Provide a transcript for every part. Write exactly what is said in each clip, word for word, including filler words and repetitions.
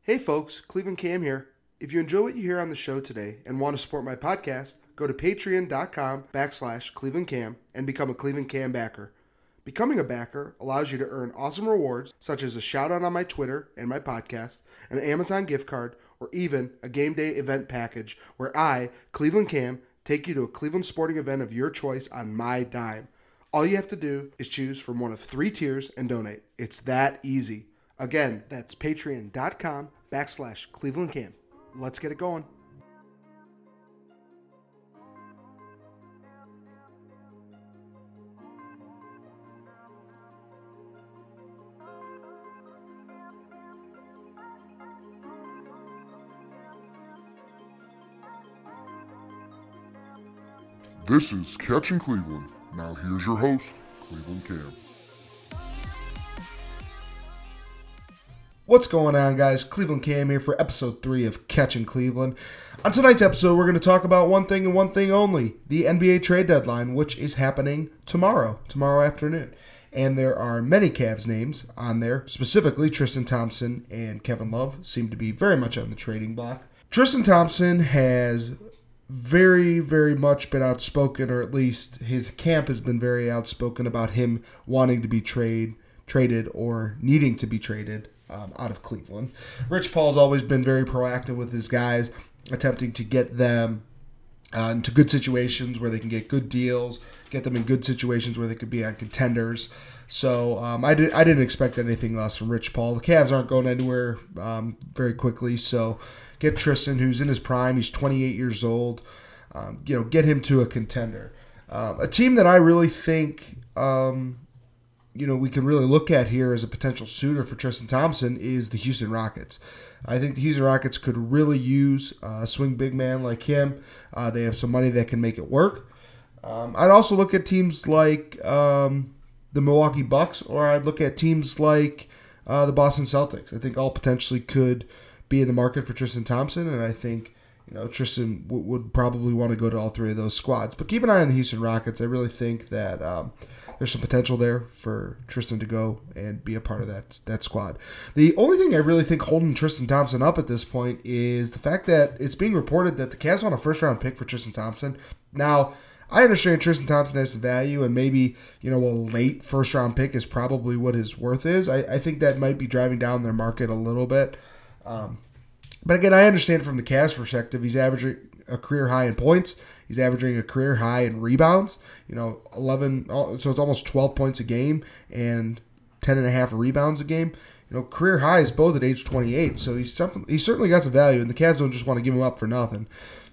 Hey folks, Cleveland Cam here. If you enjoy what you hear on the show today and want to support my podcast, go to patreon.com backslash Cleveland Cam and become a Cleveland Cam backer. Becoming a backer allows you to earn awesome rewards such as a shout out on my Twitter and my podcast, an Amazon gift card, or even a game day event package where I, Cleveland Cam, take you to a Cleveland sporting event of your choice on my dime. All you have to do is choose from one of three tiers and donate. It's that easy. Again, that's patreon.com backslash Cleveland Cam. Let's get it going. This is Catching Cleveland. Now here's your host, Cleveland Cam. What's going on, guys? Cleveland Cam here for episode three of Catching Cleveland. On tonight's episode, we're going to talk about one thing and one thing only, the N B A trade deadline, which is happening tomorrow, tomorrow afternoon. And there are many Cavs names on there, specifically Tristan Thompson and Kevin Love seem to be very much on the trading block. Tristan Thompson has very, very much been outspoken, or at least his camp has been very outspoken about him wanting to be trade, traded or needing to be traded um, out of Cleveland. Rich Paul's always been very proactive with his guys, attempting to get them uh, into good situations where they can get good deals, get them in good situations where they could be on contenders. So um, I, did, I didn't expect anything less from Rich Paul. The Cavs aren't going anywhere um, very quickly, so get Tristan, who's in his prime. He's twenty-eight years old. Um, you know, get him to a contender. Um, a team that I really think, um, you know, we can really look at here as a potential suitor for Tristan Thompson is the Houston Rockets. I think the Houston Rockets could really use a swing big man like him. Uh, they have some money that can make it work. Um, I'd also look at teams like um, the Milwaukee Bucks, or I'd look at teams like uh, the Boston Celtics. I think all potentially could be in the market for Tristan Thompson, and I think you know Tristan w- would probably want to go to all three of those squads. But keep an eye on the Houston Rockets. I really think that um, there's some potential there for Tristan to go and be a part of that that squad. The only thing I really think holding Tristan Thompson up at this point is the fact that it's being reported that the Cavs want a first-round pick for Tristan Thompson. Now, I understand Tristan Thompson has some value, and maybe you know a late first-round pick is probably what his worth is. I, I think that might be driving down their market a little bit. Um, but again, I understand from the Cavs' perspective, he's averaging a career high in points. He's averaging a career high in rebounds. You know, eleven, so it's almost twelve points a game and ten and a half rebounds a game. You know, career highs both at age twenty-eight. So he's something. He's certainly got some value, and the Cavs don't just want to give him up for nothing.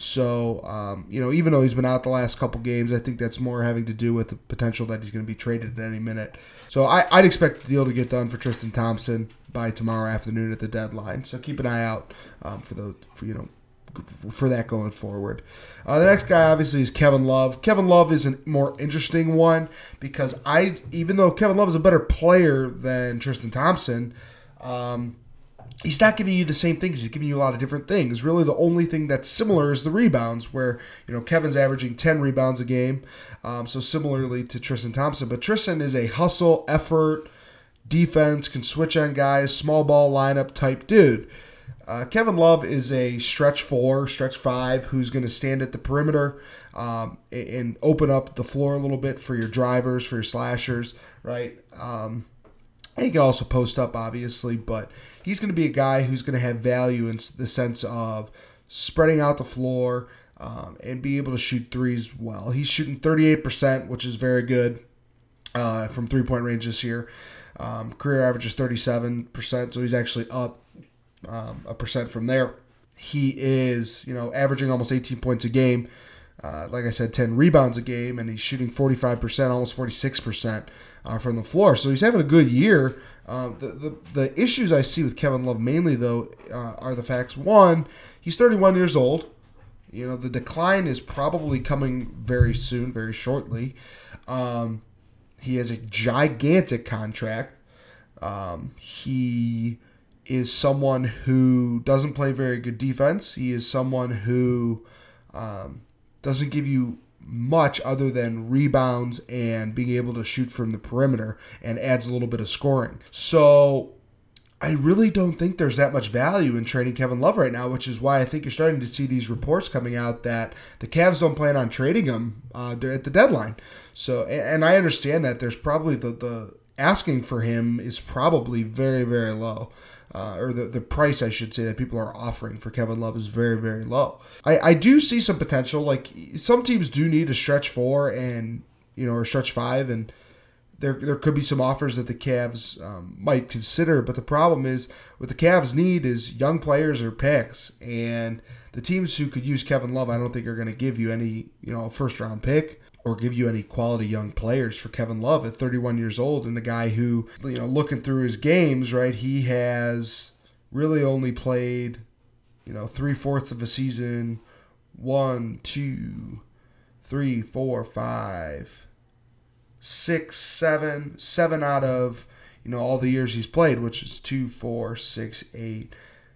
So, um, you know, even though he's been out the last couple games, I think that's more having to do with the potential that he's going to be traded at any minute. So I, I'd expect the deal to get done for Tristan Thompson by tomorrow afternoon at the deadline. So keep an eye out um, for the for, you know for that going forward. Uh, the next guy obviously is Kevin Love. Kevin Love is a more interesting one because I even though Kevin Love is a better player than Tristan Thompson, um, he's not giving you the same things. He's giving you a lot of different things. Really, the only thing that's similar is the rebounds, where you know Kevin's averaging ten rebounds a game, um, so similarly to Tristan Thompson. But Tristan is a hustle, effort, defense, can switch on guys, small ball lineup type dude. Uh, Kevin Love is a stretch four, stretch five, who's going to stand at the perimeter um, and, and open up the floor a little bit for your drivers, for your slashers, right? Um, and he can also post up, obviously, but he's going to be a guy who's going to have value in the sense of spreading out the floor um, and be able to shoot threes well. He's shooting thirty-eight percent, which is very good uh, from three-point range this year. Um, career average is thirty-seven percent, so he's actually up um, a percent from there. He is, you know, averaging almost eighteen points a game. Uh, like I said, ten rebounds a game, and he's shooting forty-five percent, almost forty-six percent uh, from the floor. So he's having a good year. Uh, the, the the issues I see with Kevin Love mainly, though, uh, are the facts. One, he's thirty-one years old. You know, the decline is probably coming very soon, very shortly. Um, he has a gigantic contract. Um, he is someone who doesn't play very good defense. He is someone who um, doesn't give you much other than rebounds and being able to shoot from the perimeter, and adds a little bit of scoring. So I really don't think there's that much value in trading Kevin Love right now, which is why I think you're starting to see these reports coming out that the Cavs don't plan on trading him uh, at the deadline. So, and I understand that there's probably the, the asking for him is probably very, very low. Uh, or the, the price, I should say, that people are offering for Kevin Love is very, very low. I, I do see some potential. Like, some teams do need a stretch four and, you know, or stretch five, and there there could be some offers that the Cavs um, might consider. But the problem is, what the Cavs need is young players or picks. And the teams who could use Kevin Love, I don't think are going to give you any, you know, first-round pick or give you any quality young players for Kevin Love at thirty-one years old, and a guy who, you know, looking through his games, right, he has really only played, you know, three-fourths of a season, one, two, three, four, five, six, seven, seven out of, you know, all the years he's played, which is two, four, six, eight,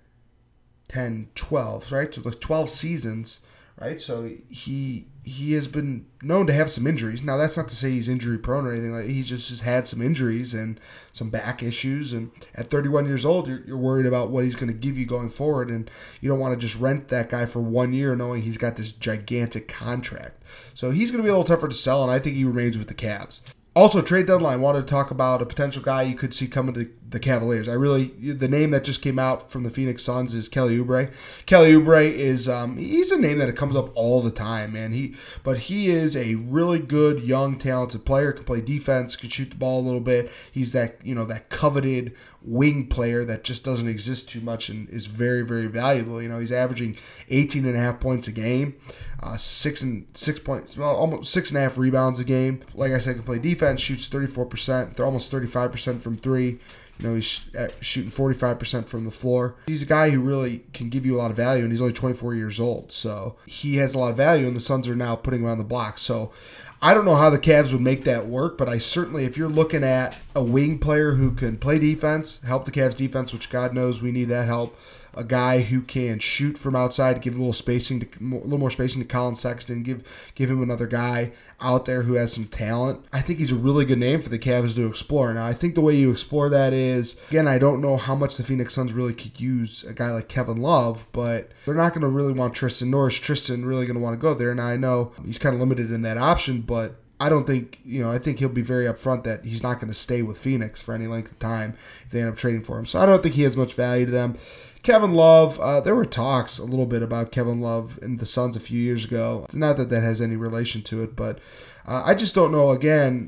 ten, twelve, right? So like twelve seasons, right? So he he has been known to have some injuries. Now, that's not to say he's injury prone or anything like that. He just has had some injuries and some back issues. And at thirty-one years old, you're, you're worried about what he's going to give you going forward. And you don't want to just rent that guy for one year knowing he's got this gigantic contract. So he's going to be a little tougher to sell, and I think he remains with the Cavs. Also, trade deadline, wanted to talk about a potential guy you could see coming to the Cavaliers. I really, the name that just came out from the Phoenix Suns is Kelly Oubre. Kelly Oubre is, um, he's a name that it comes up all the time, man. He, but he is a really good, young, talented player. Can play defense, can shoot the ball a little bit. He's that, you know, that coveted wing player that just doesn't exist too much and is very, very valuable. You know, he's averaging eighteen and a half points a game. Uh, six and six points, well, almost six and a half rebounds a game. Like I said, can play defense, shoots thirty-four percent. They're almost thirty-five percent from three. You know, he's shooting forty-five percent from the floor. He's a guy who really can give you a lot of value, and he's only twenty-four years old. So he has a lot of value, and the Suns are now putting him on the block. So I don't know how the Cavs would make that work, but I certainly, if you're looking at a wing player who can play defense, help the Cavs defense, which God knows we need that help, a guy who can shoot from outside, give a little spacing, to, a little more spacing to Colin Sexton, give give him another guy out there who has some talent. I think he's a really good name for the Cavs to explore. Now, I think the way you explore that is, again, I don't know how much the Phoenix Suns really could use a guy like Kevin Love, but they're not going to really want Tristan, nor is Tristan really going to want to go there. Now, I know he's kind of limited in that option, but I don't think, you know, I think he'll be very upfront that he's not going to stay with Phoenix for any length of time if they end up trading for him. So I don't think he has much value to them. Kevin Love, uh, there were talks a little bit about Kevin Love and the Suns a few years ago. It's not that that has any relation to it, but uh, I just don't know, again,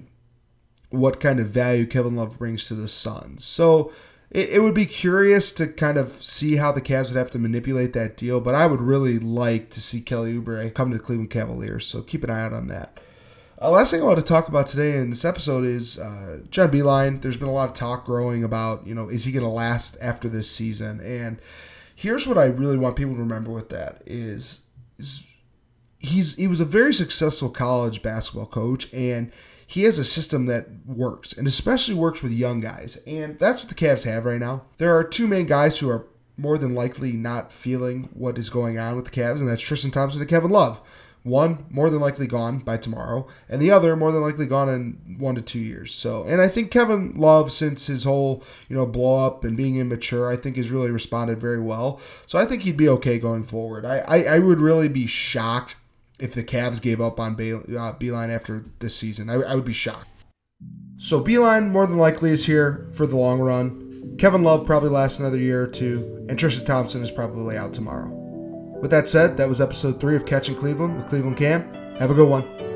what kind of value Kevin Love brings to the Suns. So it, it would be curious to kind of see how the Cavs would have to manipulate that deal, but I would really like to see Kelly Oubre come to the Cleveland Cavaliers, so keep an eye out on that. Uh, last thing I want to talk about today in this episode is uh, John Beilein. There's been a lot of talk growing about, you know, is he going to last after this season? And here's what I really want people to remember with that is, is he's he was a very successful college basketball coach, and he has a system that works, and especially works with young guys. And that's what the Cavs have right now. There are two main guys who are more than likely not feeling what is going on with the Cavs, and that's Tristan Thompson and Kevin Love. One, more than likely gone by tomorrow, and the other, more than likely gone in one to two years. So, and I think Kevin Love, since his whole, you know, blow up and being immature, I think has really responded very well. So I think he'd be okay going forward. I, I, I would really be shocked if the Cavs gave up on Be- uh, Beilein after this season. I, I would be shocked. So Beilein more than likely is here for the long run. Kevin Love probably lasts another year or two, and Tristan Thompson is probably out tomorrow. With that said, that was episode three of Catching Cleveland with Cleveland Cam. Have a good one.